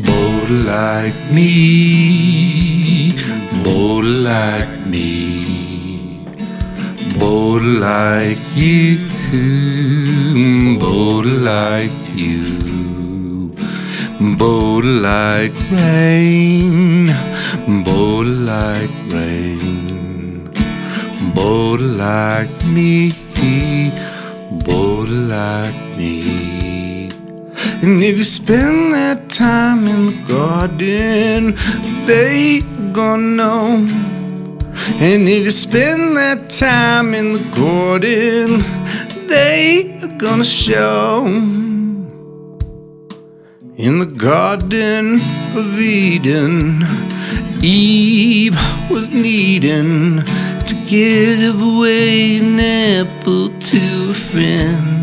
Bold like me, bold like me, bold like you, bold like you, bold like rain, bold like rain, bold like me, bold like me. And if you spend that time in the garden, they gonna know. And if you spend that time in the garden, they are gonna show. In the Garden of Eden, Eve was needing to give away an apple to a friend.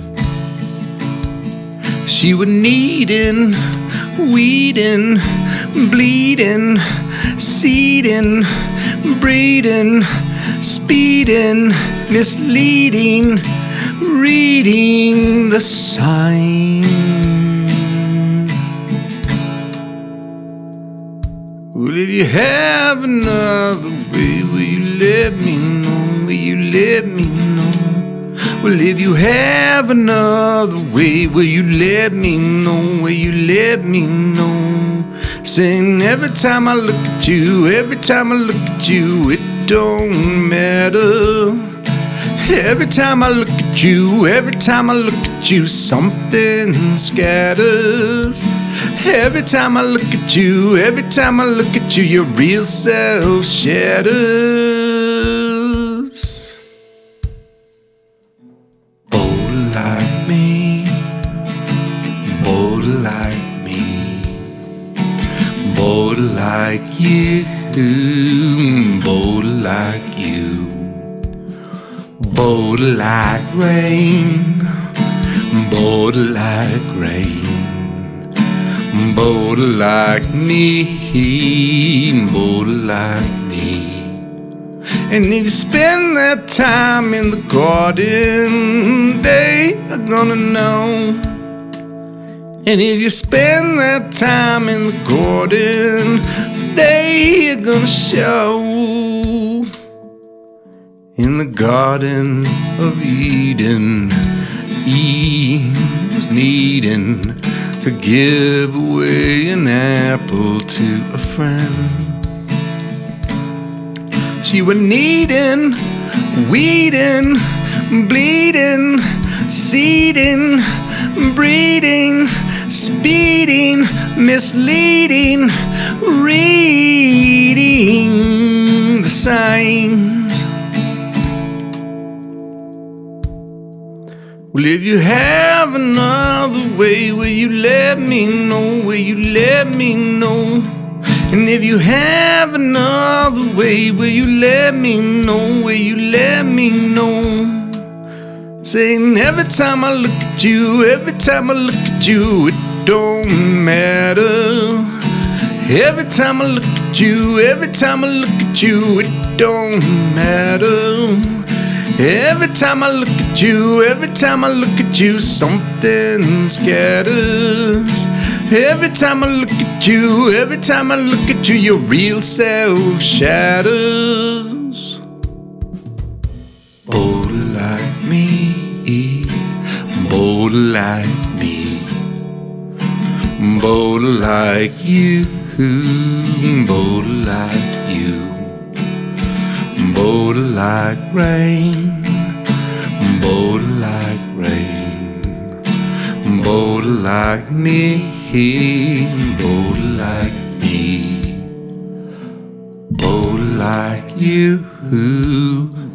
She was needing, weeding, bleeding, seeding, breeding, speeding, misleading, reading the sign. Well, if you have another way, will you let me know? Will you let me know? Well, if you have another way, will you let me know? Will you let me know? Saying every time I look at you, every time I look at you, it don't matter. Every time I look at you, every time I look at you, something scatters. Every time I look at you, every time I look at you, your real self shatters. Bold like me, bold like me, bold like you, bold like you, bold like rain, bold like rain, bold like me, bold like me. And if you spend that time in the garden, they are gonna know. And if you spend that time in the garden, they are gonna show. In the Garden of Eden, Eve was needing to give away an apple to a friend. She was needing, weeding, bleeding, seeding, breeding, speeding, misleading, reading the signs. Well, if you have another way, will you let me know? Will you let me know? And if you have another way, will you let me know? Will you let me know? Saying every time I look at you, every time I look at you, it don't matter. Every time I look at you, every time I look at you, it don't matter. Every time I look at you, every time I look at you, something scatters. Every time I look at you, every time I look at you, your real self shatters. Bold like me, bold like me, bold like you, bold like you, bold like rain, bold like rain, bold like me, bold like me, bold like you,